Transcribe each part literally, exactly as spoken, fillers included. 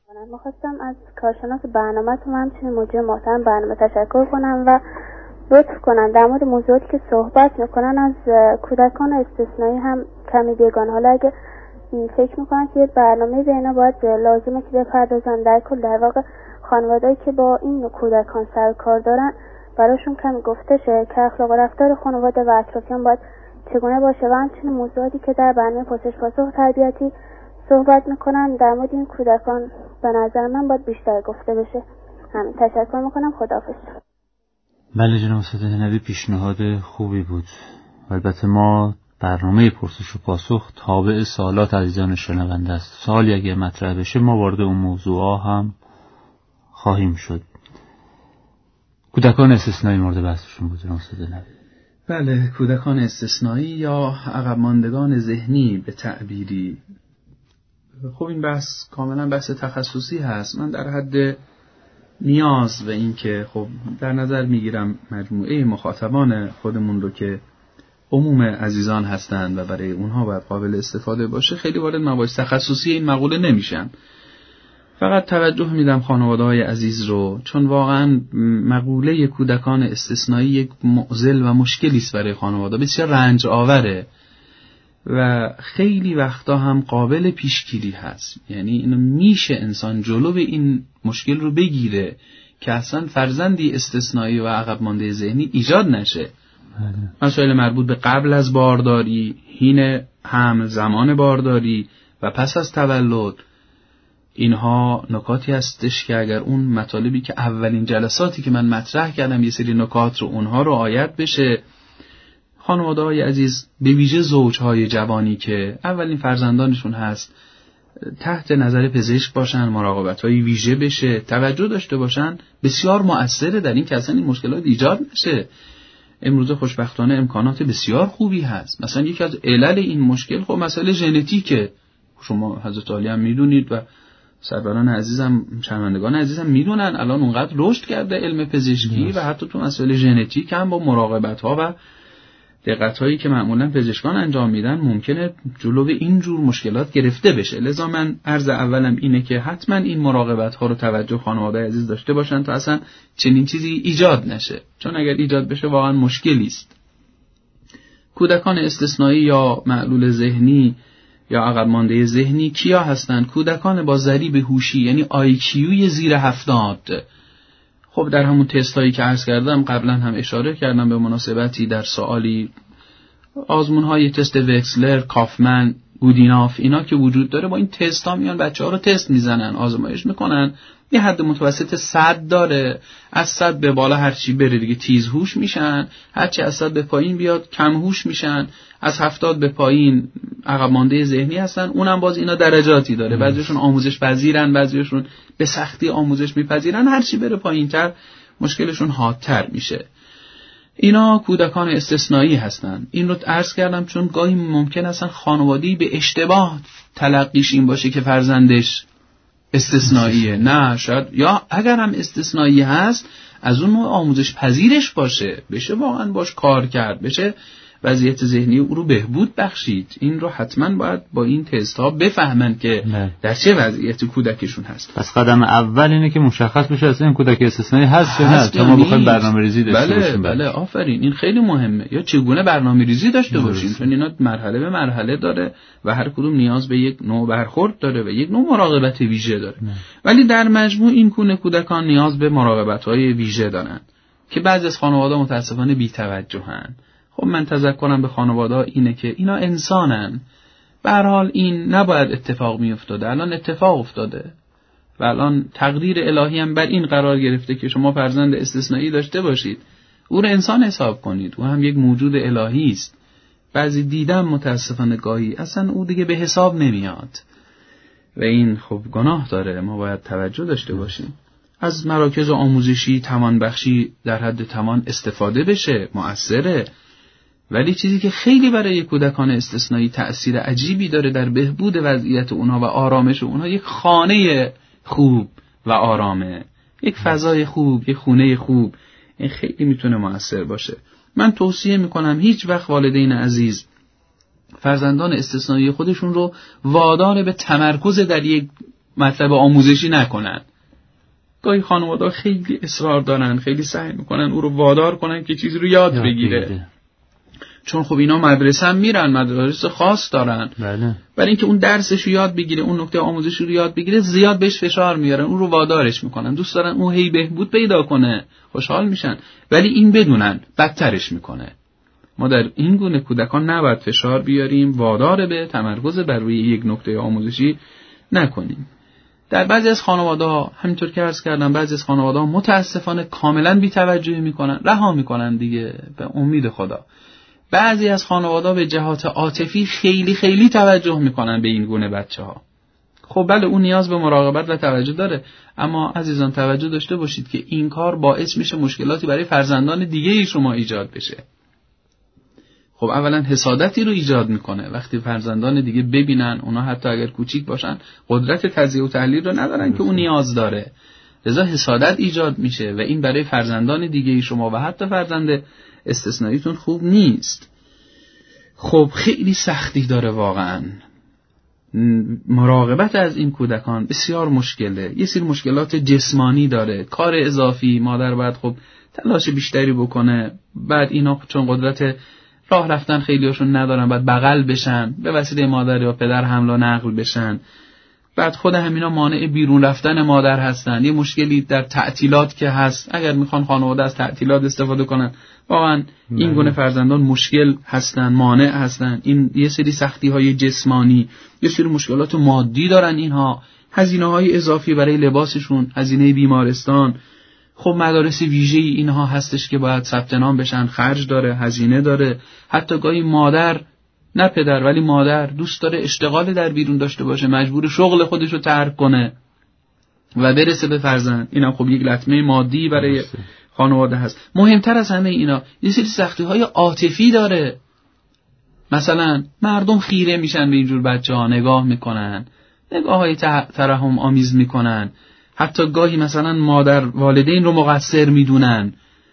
می‌خواستم از کارشناس برنامه‌تون همچنین مدیر محترم برنامه تشکر کنم و لطف کنن در مورد موضوعاتی که صحبت میکنن از کودکان استثنایی هم کمی بیگانه. حالا اگه فکر میکنن که برنامه به اینا باید لازمه که بپردازن، در کل در واقع خانواده‌ای که با این کودکان سر کار دارن براشون کمی گفته شه که اخلاق و رفتار خانواده و اطرافیان باید چگونه باشه و همچنین موضوعاتی که در برنامه پرسش پاسخ تربیتی صحبت میکنن در مورد این کودکان به نظر من باید بیشتر گفته بشه. همین، تشکر میکنم. خداحافظ. بله جناب استاد نبی، پیشنهاد خوبی بود. البته ما برنامه پرسش و پاسخ تابع سوالات عزیزان شنونده است. سوالی اگه مطرح بشه ما وارد اون موضوعا هم خواهیم شد. کودکان استثنایی مورد بحثشون بود جناب استاد نبی. بله، کودکان استثنایی یا عقب ماندگان ذهنی به تعبیری. خب این بحث کاملا بحث تخصصی هست. من در حد نیاز به این که خب در نظر میگیرم مجموعه مخاطبان خودمون رو که عموم عزیزان هستند و برای اونها باید قابل استفاده باشه، خیلی وارد مباحث تخصصی این مقوله نمیشم. فقط توجه میدم خانواده‌های عزیز رو، چون واقعا مقوله کودکان استثنایی یک معضل و مشکلی است برای خانواده، بسیار رنج آوره و خیلی وقتا هم قابل پیشگیری هست. یعنی اینو میشه انسان جلو این مشکل رو بگیره که اصلا فرزندی استثنایی و عقب مانده ذهنی ایجاد نشه. مسائل مربوط به قبل از بارداری، حین حمل، زمان بارداری و پس از تولد، اینها نکاتی هستش که اگر اون مطالبی که اولین جلساتی که من مطرح کردم یه سری نکات رو اونها رو رعایت بشه، خانواده‌های عزیز به ویژه زوجهای جوانی که اولین فرزندانشون هست تحت نظر پزشک باشن، مراقبت‌های ویژه بشه، توجه داشته باشن، بسیار مؤثره در این که اصلا این مشکلات ایجاد نشه. امروز خوشبختانه امکانات بسیار خوبی هست. مثلا یکی از علل این مشکل خب مسئله ژنتیکه. شما حضرت عالی هم میدونید و سروران عزیزم، شنوندگان عزیزم میدونن الان اونقدر رشد کرده علم پزشکی و حتی تو مسئله ژنتیک هم با مراقبت‌ها و دقت‌هایی که معمولاً پزشکان انجام میدن ممکنه جلو اینجور مشکلات گرفته بشه. لذا من عرض اولم اینه که حتما این مراقبت‌ها رو توجه خانواده عزیز داشته باشن تا اصلا چنین چیزی ایجاد نشه، چون اگر ایجاد بشه واقعا مشکلی است. کودکان استثنایی یا معلول ذهنی یا عقب مانده ذهنی کیا هستند؟ کودکان با ضریب هوشی یعنی آی کیو زیر هفتاد. خب در همون تستایی که عرض کردم قبلا هم اشاره کردم به مناسبتی در سوالی، آزمون‌های تست وکسلر، کافمن، گودیناف اینا که وجود داره، با این تست ها میان بچه‌ها رو تست میزنن، آزمایش میکنن. یه حد متوسط صد داره، از صد به بالا هر چی بره دیگه تیز هوش میشن، هر چی از صد به پایین بیاد کم هوش میشن، از هفتاد به پایین عقب مانده ذهنی هستن. اونم باز اینا درجاتی داره، بعضیشون آموزش پذیرن، بعضیشون به سختی آموزش میپذیرن، هر چی بره پایینتر مشکلشون حادتر میشه. اینا کودکان استثنایی هستن. این رو عرض کردم چون گاهی ممکن است خانواده‌ای به اشتباه تلقیش این باشه که فرزندش استثنائیه. نه، شاید یا اگر هم استثنایی هست از اون نوع آموزش پذیرش باشه، بشه واقعا باش کار کرد، بشه وضعیت ذهنی او رو بهبود بخشید. این رو حتما باید با این تست ها بفهمن که نه. در چه وضعیت کودکشون هست. پس قدم اول اینه که مشخص بشه اصلا این کودک استثنایی هست یا نه، تا ما بخوایم برنامه‌ریزی داشته بله باشیم. بله آفرین، این خیلی مهمه. یا چگونه برنامه‌ریزی داشته باشیم، چون اینا مرحله به مرحله داره و هر کدوم نیاز به یک نوع برخورد داره و یک نوع مراقبت ویژه داره. نه. ولی در مجموع این گونه کودکان نیاز به مراقبت‌های ویژه دارن که بعضی از خانواده‌ها متأسفانه بی‌توجهن. خب من تذکرم به خانواده‌ها اینه که اینا انسانن. به هر حال این نباید اتفاق میافتاده، الان اتفاق افتاده و الان تقدیر الهی هم بر این قرار گرفته که شما فرزند استثنایی داشته باشید. او رو انسان حساب کنید، او هم یک موجود الهی است. بعضی دیدم متاسفانه گاهی اصلا او دیگه به حساب نمیاد و این خب گناه داره. ما باید توجه داشته باشیم. از مراکز آموزشی توانبخشی در حد توان استفاده بشه، مؤثره. ولی چیزی که خیلی برای کودکان استثنایی تأثیر عجیبی داره در بهبود وضعیت اونها و آرامش اونها، یک خانه خوب و آرامه، یک فضای خوب، یک خونه خوب، این خیلی میتونه مؤثر باشه. من توصیه میکنم هیچ وقت والدین عزیز فرزندان استثنایی خودشون رو وادار به تمرکز در یک مطلب آموزشی نکنن. گاهی خانواده خیلی اصرار دارن، خیلی سعی میکنن او رو وادار کنن که چیزی رو یاد, یاد بگیره. بگیره چون خب اینا مدرسه هم میرن، مدارس خاص دارن. بله. برای اینکه اون درسش رو یاد بگیره، اون نکته آموزشی رو یاد بگیره، زیاد بهش فشار میارن، اون رو وادارش میکنن. دوست دارن اون هی بهبود پیدا کنه، خوشحال میشن، ولی این بدونن بدترش میکنه. ما در این گونه کودکان نباید فشار بیاریم، وادار به تمرکز بر روی یک نکته آموزشی نکنیم. در بعضی از خانواده‌ها همینطور که عرض کردم، بعضی از خانواده‌ها متاسفانه کاملا بی‌توجهی میکنن، رها میکنن دیگه به امید خدا. بعضی از خانواده‌ها به جهات عاطفی خیلی خیلی توجه میکنن به این گونه بچه‌ها. خب بله، اون نیاز به مراقبت و توجه داره، اما عزیزان توجه داشته باشید که این کار باعث میشه مشکلاتی برای فرزندان دیگه شما ایجاد بشه. خب اولا حسادتی رو ایجاد میکنه وقتی فرزندان دیگه ببینن اونا حتی اگر کوچیک باشن قدرت تجزیه و تحلیل رو ندارن که اون نیاز داره، لذا حسادت ایجاد میشه و این برای فرزندان دیگه شما و حتی فرزند استثنائیتون خوب نیست. خب خیلی سختی داره واقعا. مراقبت از این کودکان بسیار مشکله. یه سری مشکلات جسمانی داره، کار اضافی، مادر باید خب تلاش بیشتری بکنه، بعد اینا چون قدرت راه رفتن خیلیاشون ندارن، بعد بغل بشن، به وسیله مادر یا پدر حمل و نقل بشن، بعد خود همینا مانع بیرون رفتن مادر هستن. یه مشکلی در تعطیلات که هست، اگر میخوان خانواده از تعطیلات استفاده کنن، واقعا این گونه فرزندان مشکل هستن، مانع هستن. این یه سری سختی های جسمانی، یه سری مشکلات مادی دارن اینها، هزینه های اضافی برای لباسشون، هزینه بیمارستان. خب مدارس ویژه‌ای اینها هستش که باید ثبت نام بشن، خرج داره، هزینه داره. حتی گاهی مادر، نه پدر ولی مادر، دوست داره اشتغال در بیرون داشته باشه، مجبور شغل خودش رو ترک کنه و برسه به فرزند. اینم خب یک لطمه مادی برای خانواده هست. مهمتر از همه اینا یه سری سختی‌های عاطفی داره. مثلا مردم خیره میشن به اینجور بچه‌ها، نگاه میکنن، نگاه‌های ترحم آمیز میکنن، حتی گاهی مثلا مادر والدین رو مقصر میدونن.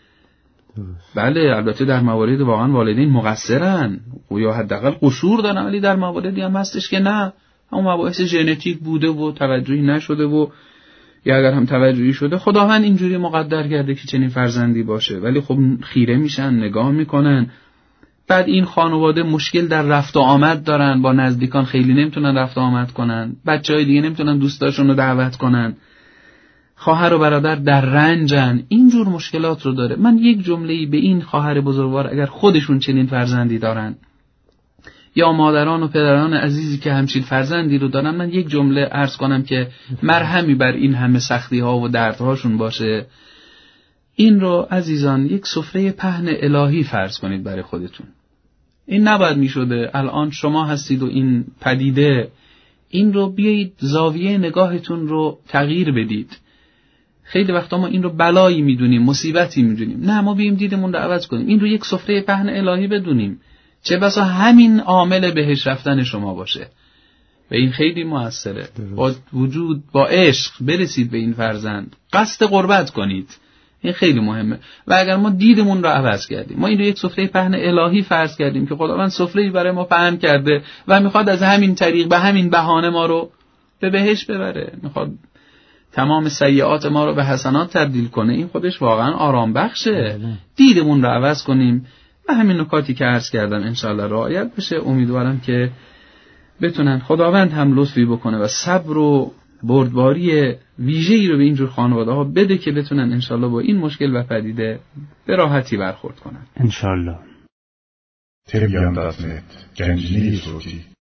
بله البته در موارد واقعا والدین مقصرن و یا حداقل قصور دارن، ولی در مواردی هم هستش که نه، همون مباحث ژنتیک بوده و توجهی نشده و یا اگر هم توجهی شده خداوند اینجوری مقدر کرده که چنین فرزندی باشه، ولی خب خیره میشن، نگاه میکنن. بعد این خانواده مشکل در رفت و آمد دارن، با نزدیکان خیلی نمیتونن رفت و آمد کنن، بچهای دیگه نمیتونن دوستاشون رو دعوت کنن، خواهر و برادر در رنجن، اینجور مشکلات رو داره. من یک جمله‌ای به این خواهر بزرگوار اگر خودشون چنین فرزندی دارن یا مادران و پدران عزیزی که همچین فرزندی رو دارن، من یک جمله عرض کنم که مرهمی بر این همه سختی ها و دردهاشون باشه. این رو عزیزان یک سفره پهن الهی فرض کنید برای خودتون. این نباید می شده الان شما هستید و این پدیده، این رو بیایید زاویه نگاهتون رو تغییر بدید. خیلی وقتا ما این رو بلایی میدونیم، مصیبتی میدونیم. نه، ما بیایم دیدمون رو عوض کنیم، این رو یک سفره پهن الهی بدونیم، چه بسا همین عامل بهش رفتن شما باشه و این خیلی موثره. با وجود، با عشق برسید به این فرزند، قصد قربت کنید، این خیلی مهمه. و اگر ما دیدمون رو عوض کردیم، ما این رو یک سفره پهن الهی فرض کردیم که خداوند سفره‌ای برای ما پهن کرده و میخواد از همین طریق به همین بهانه ما رو به بهشت ببره، میخواد تمام سیئات ما رو به حسنات تبدیل کنه، این خودش واقعا آرام بخشه. دیدمون رو عوض کنیم و همین نکاتی که عرض کردم انشالله رعایت بشه. امیدوارم که بتونن خداوند هم لطفی بکنه و صبر و بردباری ویژه‌ای رو به اینجور خانواده ها بده که بتونن انشالله با این مشکل و پدیده به راحتی برخورد کنن انشالله. تریبیان دات نت گنجینه صوتی